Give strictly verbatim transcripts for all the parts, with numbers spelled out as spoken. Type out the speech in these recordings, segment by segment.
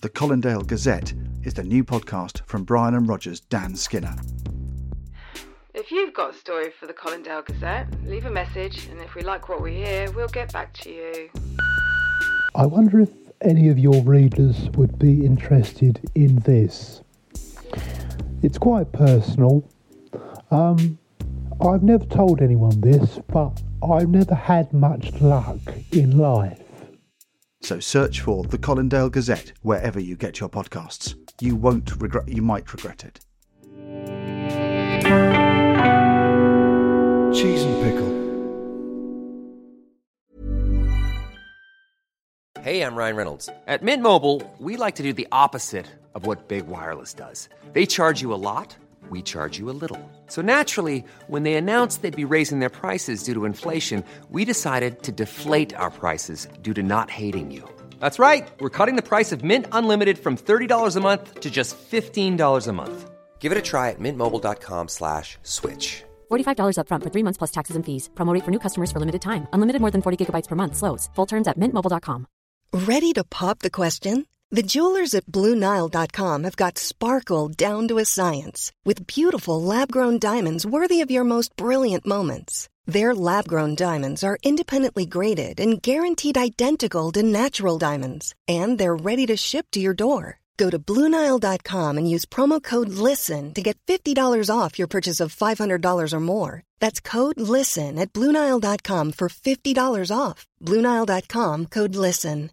The Colindale Gazette is the new podcast from Brian and Roger's Dan Skinner. If you've got a story for the Colindale Gazette, leave a message, and if we like what we hear, we'll get back to you. I wonder if any of your readers would be interested in this. It's quite personal. Um, I've never told anyone this, but I've never had much luck in life. So search for The Colindale Gazette wherever you get your podcasts. You won't regret, you might regret it. Cheese and pickle. Hey, I'm Ryan Reynolds. At Mint Mobile, we like to do the opposite of what Big Wireless does. They charge you a lot, we charge you a little. So naturally, when they announced they'd be raising their prices due to inflation, we decided to deflate our prices due to not hating you. That's right. We're cutting the price of Mint Unlimited from thirty dollars a month to just fifteen dollars a month. Give it a try at mintmobile.com slash switch. forty-five dollars up front for three months plus taxes and fees. Promo rate for new customers for limited time. Unlimited more than forty gigabytes per month. Slows full terms at mint mobile dot com. Ready to pop the question? The jewelers at Blue Nile dot com have got sparkle down to a science with beautiful lab-grown diamonds worthy of your most brilliant moments. Their lab-grown diamonds are independently graded and guaranteed identical to natural diamonds, and they're ready to ship to your door. Go to Blue Nile dot com and use promo code LISTEN to get fifty dollars off your purchase of five hundred dollars or more. That's code LISTEN at Blue Nile dot com for fifty dollars off. Blue Nile dot com, code LISTEN.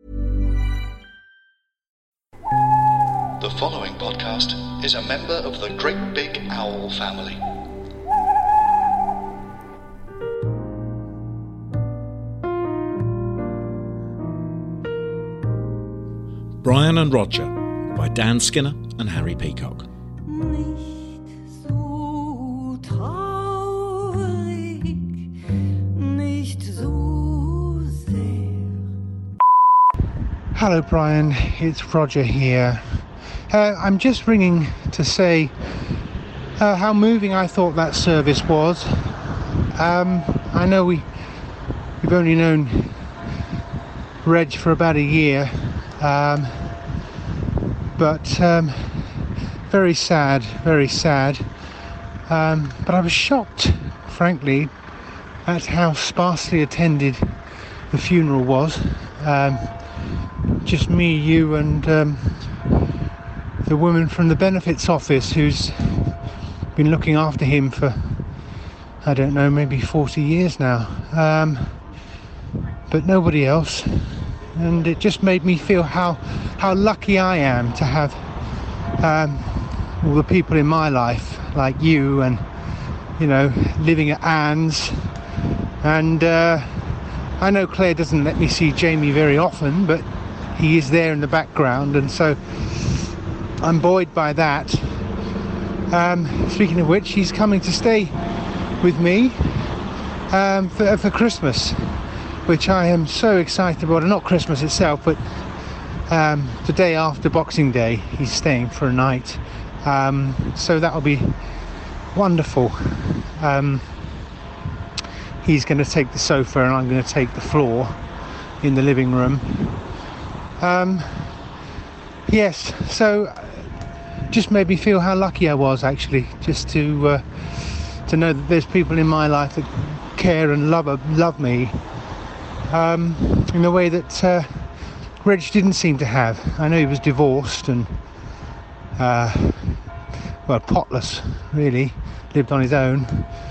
The following podcast is a member of the Great Big Owl family. Brian and Roger by Dan Skinner and Harry Peacock. Nicht so traurig, nicht so sehr. Hello Brian, it's Roger here. Uh, I'm just ringing to say uh, how moving I thought that service was. Um, I know we, we've only known Reg for about a year. Um, but um, very sad, very sad. Um, but I was shocked, frankly, at how sparsely attended the funeral was. Um, just me, you, and um, the woman from the benefits office who's been looking after him for, I don't know, maybe forty years now. Um, but nobody else. And it just made me feel how how lucky I am to have um, all the people in my life, like you, and you know, living at Anne's. And uh, I know Claire doesn't let me see Jamie very often, but he is there in the background, and so I'm buoyed by that. Um, speaking of which, he's coming to stay with me um, for, for Christmas, which I am so excited about. Not Christmas itself, but um, the day after Boxing Day, he's staying for a night. Um, so that'll be wonderful. Um, he's going to take the sofa and I'm going to take the floor in the living room. Um, yes, so just made me feel how lucky I was, actually, just to uh, to know that there's people in my life that care and love love me. Um, in a way that uh, Reg didn't seem to have. I know he was divorced and uh, well, potless, really, lived on his own,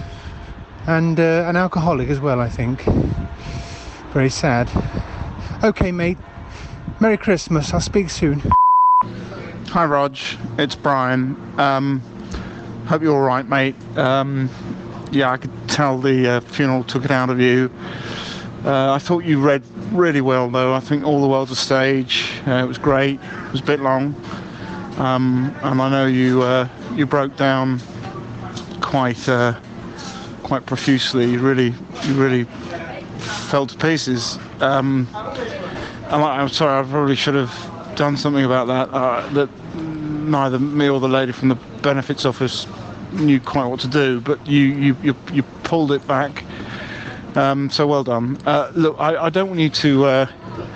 and uh, an alcoholic as well, I think. Very sad. Okay, mate, Merry Christmas, I'll speak soon. Hi Rog, it's Brian. Um, hope you're alright, mate. Um, yeah, I could tell the uh, funeral took it out of you. Uh, I thought you read really well, though. I think All the World's a Stage. Uh, it was great. It was a bit long, um, and I know you uh, you broke down quite uh, quite profusely. You really you really fell to pieces. Um, and I, I'm sorry. I probably should have done something about that. Uh, that neither me or the lady from the benefits office knew quite what to do. But you you you, you pulled it back. Um, so well done. Uh, look, I, I don't want you to uh,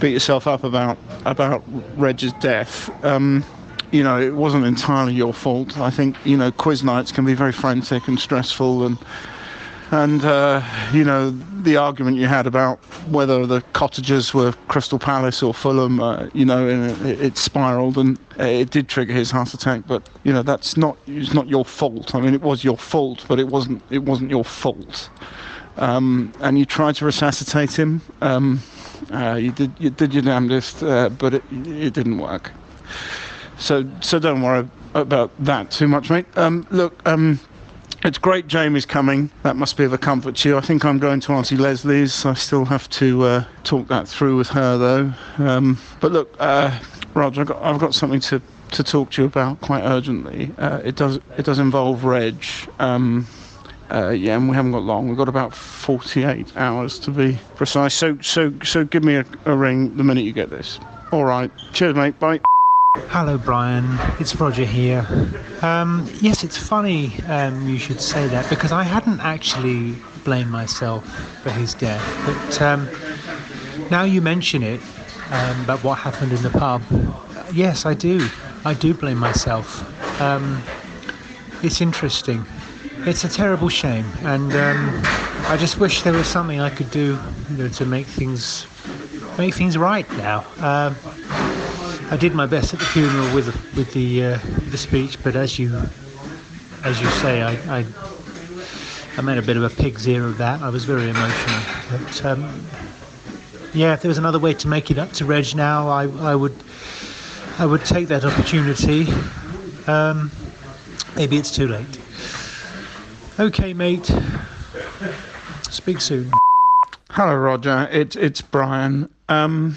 beat yourself up about about Reg's death. Um, you know, it wasn't entirely your fault. I think, you know, quiz nights can be very frantic and stressful, and and uh, you know, the argument you had about whether the cottagers were Crystal Palace or Fulham, uh, you know, and it, it spiraled, and it did trigger his heart attack. But you know, that's not it's not your fault. I mean, it was your fault, but it wasn't it wasn't your fault. Um, and you tried to resuscitate him. Um, uh, you did you did your damnedest, uh, but it it didn't work. So so don't worry about that too much, mate. Um, look. Um, It's great Jamie's coming. That must be of a comfort to you. I think I'm going to Auntie Leslie's. I still have to uh, talk that through with her, though. Um, but look, uh, Roger, I've got, I've got something to, to talk to you about quite urgently. Uh, it does it does involve Reg. Um, uh, yeah, and we haven't got long. We've got about forty-eight hours to be precise. So so so give me a, a ring the minute you get this. All right. Cheers, mate. Bye. Hello, Brian. It's Roger here. Um, yes, it's funny um, you should say that, because I hadn't actually blamed myself for his death. But um, now you mention it, um, about what happened in the pub, yes, I do. I do blame myself. Um, it's interesting. It's a terrible shame, and um, I just wish there was something I could do, you know, to make things make things right now. Um, I did my best at the funeral with with the uh, the speech, but as you as you say, I, I I made a bit of a pig's ear of that. I was very emotional. But um, yeah, if there was another way to make it up to Reg now, I I would I would take that opportunity. Um, maybe it's too late. Okay, mate. Speak soon. Hello, Roger. It's it's Brian. Um.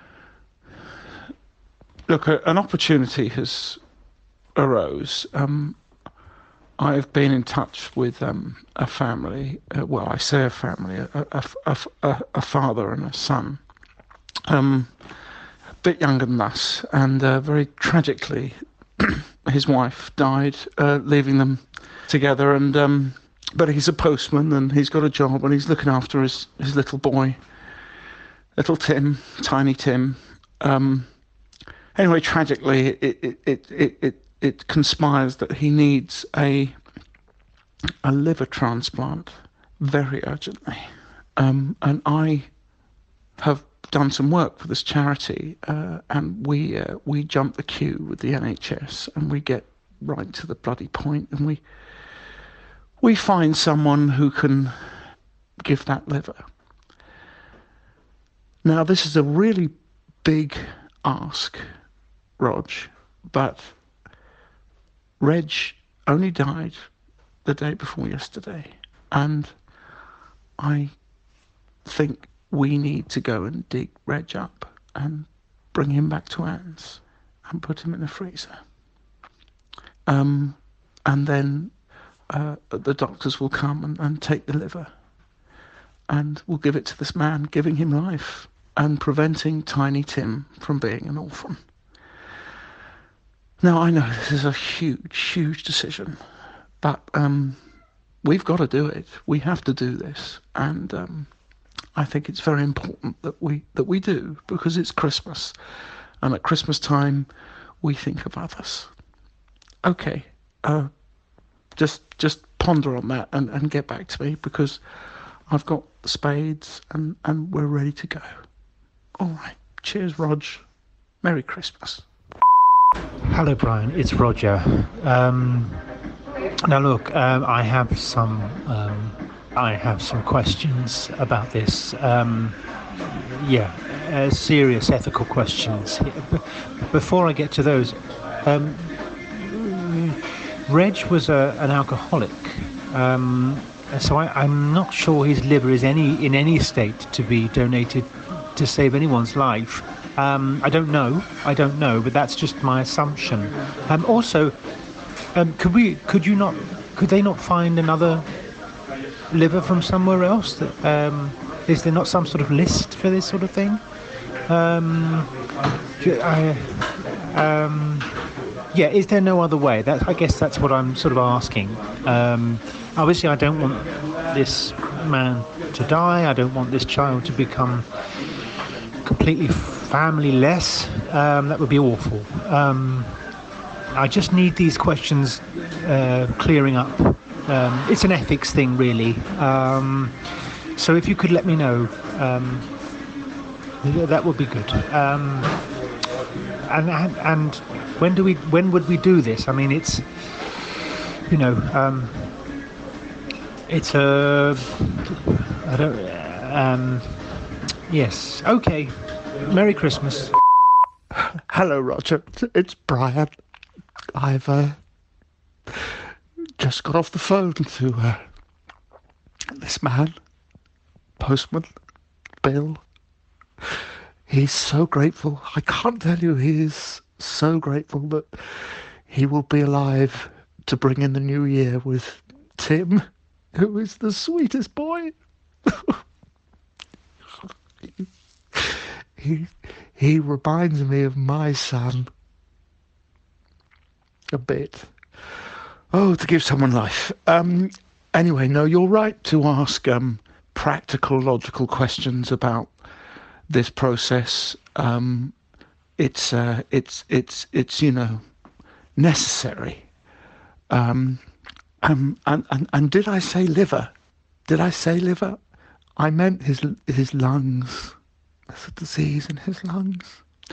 Look, an opportunity has arose. Um, I've been in touch with um, a family, uh, well, I say a family, a, a, a, a, a father and a son, um, a bit younger than us, and uh, very tragically, his wife died, uh, leaving them together, and um, but he's a postman, and he's got a job, and he's looking after his, his little boy, little Tim, tiny Tim. Um, Anyway, tragically, it it, it it it it conspires that he needs a a liver transplant very urgently, um, and I have done some work for this charity, uh, and we uh, we jump the queue with the N H S, and we get right to the bloody point, and we we find someone who can give that liver. Now, this is a really big ask, Rog, but Reg only died the day before yesterday, and I think we need to go and dig Reg up and bring him back to Anne's and put him in a freezer. Um, and then uh, the doctors will come and, and take the liver, and we'll give it to this man, giving him life and preventing Tiny Tim from being an orphan. Now, I know this is a huge, huge decision, but um, we've got to do it. We have to do this, and um, I think it's very important that we that we do, because it's Christmas, and at Christmas time, we think of others. Okay, uh, just just ponder on that and, and get back to me, because I've got the spades and, and we're ready to go. All right. Cheers, Rog. Merry Christmas. Hello, Brian. It's Roger. Um, now, look, um, I have some, um, I have some questions about this. Um, yeah, uh, serious ethical questions. Before I get to those, um, Reg was a, an alcoholic, um, so I, I'm not sure his liver is any in any state to be donated to save anyone's life. Um, I don't know. I don't know, but that's just my assumption. Um, also, um, could we? Could you not? Could they not find another liver from somewhere else? That, um, is there not some sort of list for this sort of thing? Um, I, um, yeah. Is there no other way? That I guess that's what I'm sort of asking. Um, obviously, I don't want this man to die. I don't want this child to become completely family-less, um, that would be awful. Um, I just need these questions uh, clearing up. Um, it's an ethics thing, really. Um, so if you could let me know, um, that would be good. Um, and, and and when do we? When would we do this? I mean, it's you know, um, it's a. I don't. Um, yes. Okay. Merry Christmas. Hello, Roger. It's Brian. I've uh, just got off the phone to uh, this man, Postman Bill. He's so grateful. I can't tell you, he is so grateful that he will be alive to bring in the new year with Tim, who is the sweetest boy. he, he reminds me of my son. A bit. Oh, to give someone life. Um, anyway, no, you're right to ask um, practical, logical questions about this process. Um, it's, uh, it's, it's, it's, you know, necessary. Um, um, and, and, and did I say liver? Did I say liver? I meant his his lungs. There's a disease in his lungs.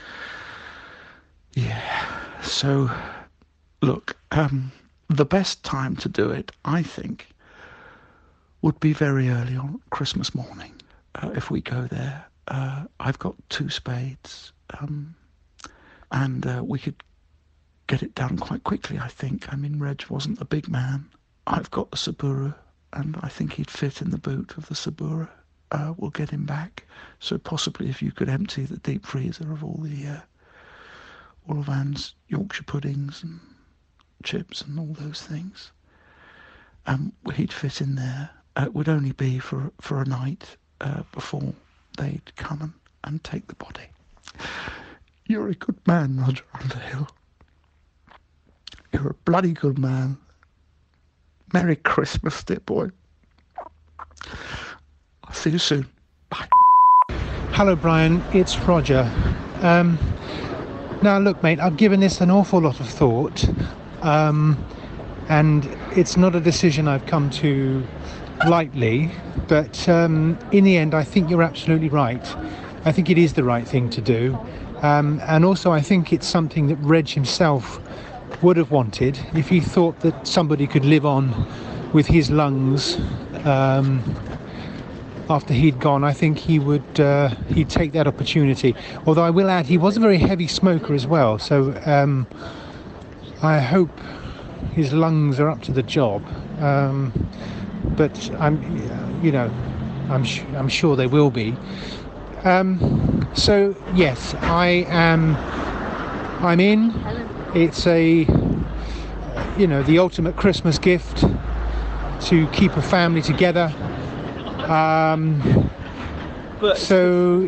Yeah. So. Look, um, the best time to do it, I think, would be very early on Christmas morning. Uh, if we go there, uh, I've got two spades, um, and uh, we could get it done quite quickly, I think. I mean, Reg wasn't a big man. I've got the Subaru, and I think he'd fit in the boot of the Subaru. Uh, we'll get him back. So possibly if you could empty the deep freezer of all the, uh, all of Anne's Yorkshire puddings and chips and all those things, um, he'd fit in there. Uh, it would only be for for a night uh, before they'd come and, and take the body. You're a good man, Roger Underhill. You're a bloody good man. Merry Christmas, dear boy. I'll see you soon. Bye. Hello, Brian. It's Roger. Um, now, look, mate, I've given this an awful lot of thought. Um, and it's not a decision I've come to lightly, but um, in the end I think you're absolutely right. I think it is the right thing to do, um, and also I think it's something that Reg himself would have wanted if he thought that somebody could live on with his lungs um, after he'd gone. I think he would uh, he'd take that opportunity, although I will add he was a very heavy smoker as well, so um, I hope his lungs are up to the job, um, but I'm, you know, I'm sh- I'm sure they will be. Um, so yes, I am. I'm in. It's a, you know, the ultimate Christmas gift to keep a family together. Um, so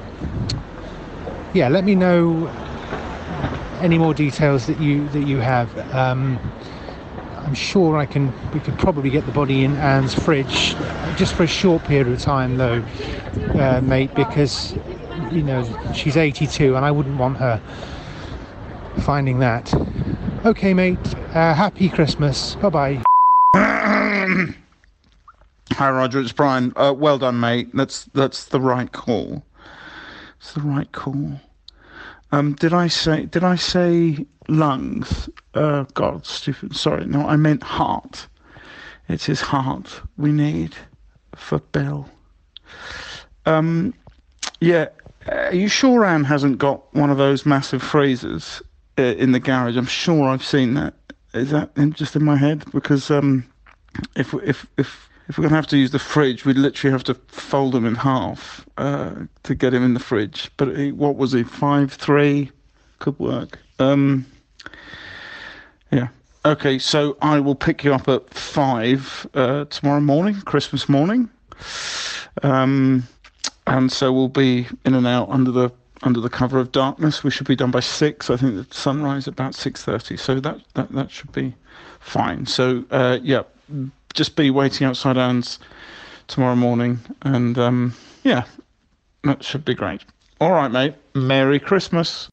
yeah, let me know any more details that you that you have. um, I'm sure I can we could probably get the body in Anne's fridge just for a short period of time though, uh, mate, because you know she's eighty-two and I wouldn't want her finding that. Okay, mate, uh, happy Christmas. Bye bye. Hi, Roger, it's Brian. Uh, well done, mate. That's that's the right call. It's the right call. Um, did I say did I say lungs? Uh, God, stupid. Sorry, no, I meant heart. It's his heart we need for Bill. Um, yeah, are you sure Anne hasn't got one of those massive freezers uh, in the garage? I'm sure I've seen that. Is that in, just in my head? Because um, if if if if we're gonna have to use the fridge, we'd literally have to fold him in half uh, to get him in the fridge. But he, what was he? Five three, could work. Um, yeah. Okay. So I will pick you up at five uh, tomorrow morning, Christmas morning. Um, and so we'll be in and out under the under the cover of darkness. We should be done by six. I think the sunrise about six thirty. So that that that should be fine. So uh, yeah. Just be waiting outside Anne's tomorrow morning, and um, yeah, that should be great. All right, mate. Merry Christmas.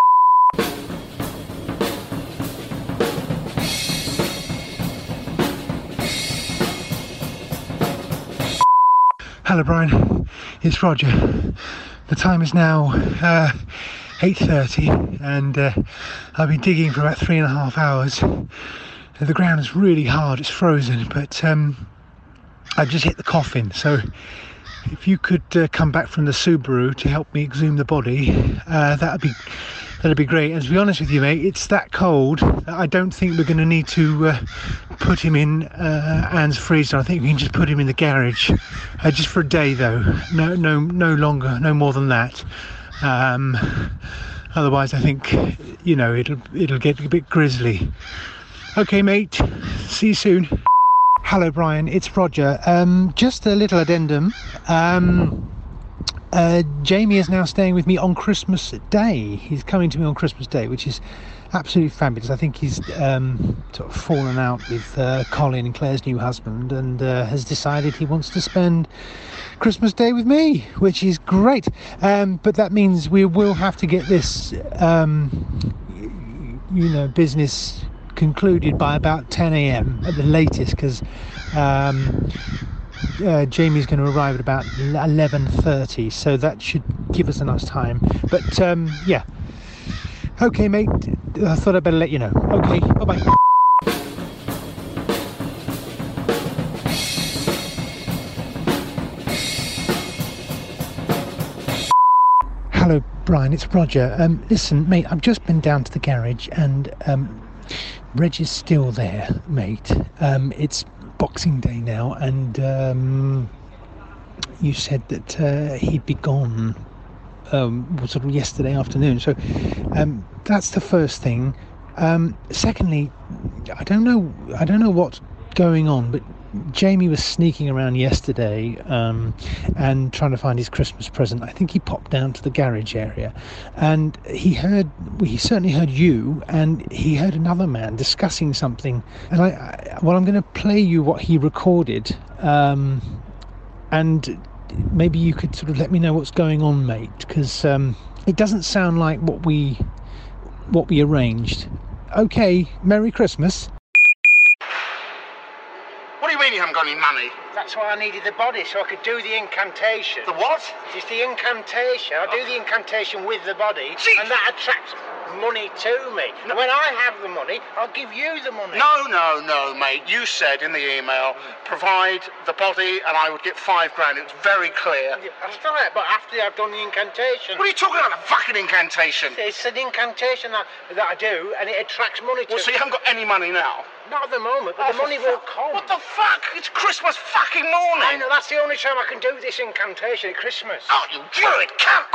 Hello, Brian. It's Roger. The time is now uh, eight thirty, and uh, I've been digging for about three and a half hours. The ground is really hard. It's frozen, but um, I've just hit the coffin. So if you could uh, come back from the Subaru to help me exhume the body, uh, that'd be that'd be great. And to be honest with you, mate, it's that cold that I don't think we're going to need to uh, put him in uh, Anne's freezer. I think we can just put him in the garage, uh, just for a day though. No, no, no longer, no more than that. Um, otherwise, I think you know it'll it'll get a bit grisly. Okay, mate. See you soon. Hello, Brian. It's Roger. Um, just a little addendum. Um, uh, Jamie is now staying with me on Christmas Day. He's coming to me on Christmas Day, which is absolutely fabulous. I think he's um, sort of fallen out with uh, Colin, Claire's new husband, and uh, has decided he wants to spend Christmas Day with me, which is great. Um, but that means we will have to get this, um, you know, business concluded by about ten a.m. at the latest, because um, uh, Jamie's going to arrive at about eleven thirty, so that should give us enough time. But um, yeah, okay, mate. I thought I'd better let you know. Okay, bye bye. Hello, Brian. It's Roger. Um, listen, mate. I've just been down to the garage, and um, Reg is still there, mate. Um, it's Boxing Day now, and um, you said that uh, he'd be gone um, sort of yesterday afternoon. So um, that's the first thing. Um, secondly, I don't know. I don't know what's going on, but Jamie was sneaking around yesterday um, and trying to find his Christmas present. I think he popped down to the garage area, and he heard, well, he certainly heard you, and he heard another man discussing something. And I, I well, I'm going to play you what he recorded, um, and maybe you could sort of let me know what's going on, mate, because um, it doesn't sound like what we what we arranged. Okay, Merry Christmas. What do you mean you haven't got any money? That's why I needed the body, so I could do the incantation. The what? It's the incantation. I do the incantation with the body, Jeez. and that attracts money to me. No. When I have the money, I'll give you the money. No, no, no, mate. You said in the email, provide the body and I would get five grand. It was very clear. Yeah, that's right, but after I've done the incantation... What are you talking about, a fucking incantation? It's an incantation that, that I do, and it attracts money to Well, so me. you haven't got any money now? Not at the moment, but Oh, the money for will fu- come. What the fuck? It's Christmas fucking morning. I know, that's the only time I can do this incantation at Christmas. Oh, you druid cunt!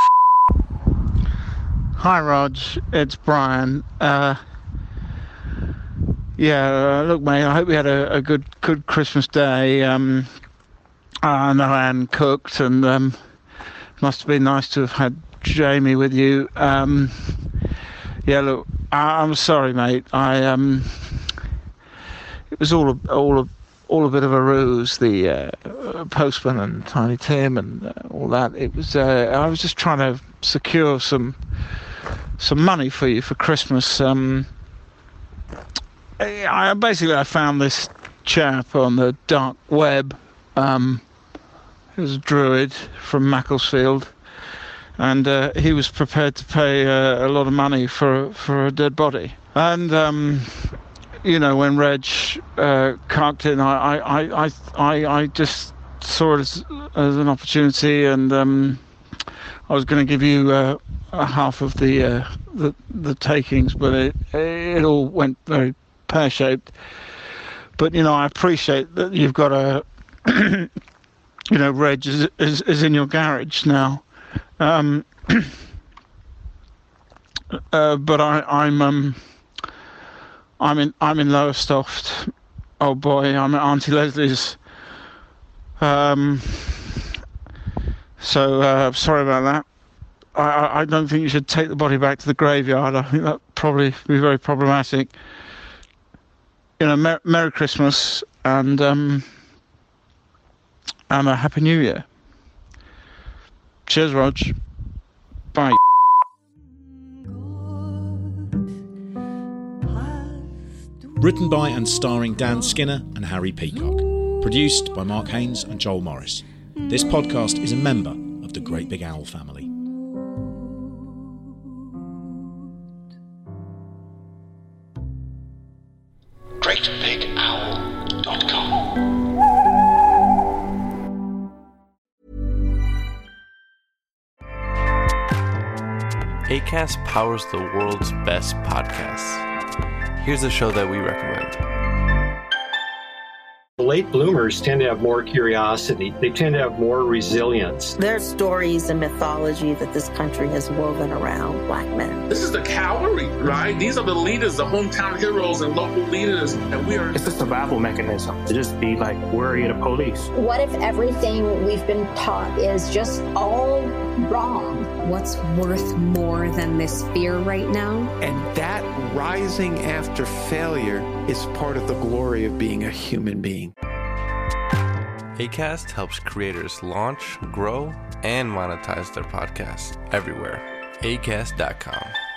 Hi, Rog. It's Brian. Uh, yeah, uh, look, mate, I hope we had a, a good good Christmas day. Um, I know Anne cooked, and um, must have been nice to have had Jamie with you. Um, yeah, look, I, I'm sorry, mate. I um, it was all a, all a, all a bit of a ruse. The uh, postman and Tiny Tim and uh, all that. It was. Uh, I was just trying to secure some. some money for you for Christmas. Um, I basically I found this chap on the dark web. Um, he was a druid from Macclesfield, and uh, he was prepared to pay uh, a lot of money for for a dead body. And um, you know, when Reg uh, carked in, I I, I I I just saw it as, as an opportunity, and um, I was going to give you. Uh, Uh, half of the, uh, the the takings, but it it all went very pear-shaped. But you know, I appreciate that you've got a, you know, Reg is is, is in your garage now. Um, uh, but I I'm um I'm in I'm in Lowestoft. Oh boy, I'm at Auntie Leslie's. Um. So uh, sorry about that. I, I don't think you should take the body back to the graveyard. I think that probably be very problematic. You know, Mer- Merry Christmas and um, and a Happy New Year. Cheers, Rog. Bye. Written by and starring Dan Skinner and Harry Peacock. Produced by Mark Haynes and Joel Morris. This podcast is a member of the Great Big Owl family. great big owl dot com. Acast powers the world's best podcasts. Here's a show that we recommend. Late bloomers tend to have more curiosity. They tend to have more resilience. There are stories and mythology that this country has woven around black men. This is the cavalry, right? These are the leaders, the hometown heroes and local leaders. And we are... It's a survival mechanism to just be like worried of police. What if everything we've been taught is just all wrong? What's worth more than this fear right now? And that rising after failure is part of the glory of being a human being. Acast helps creators launch, grow, and monetize their podcasts everywhere. acast dot com.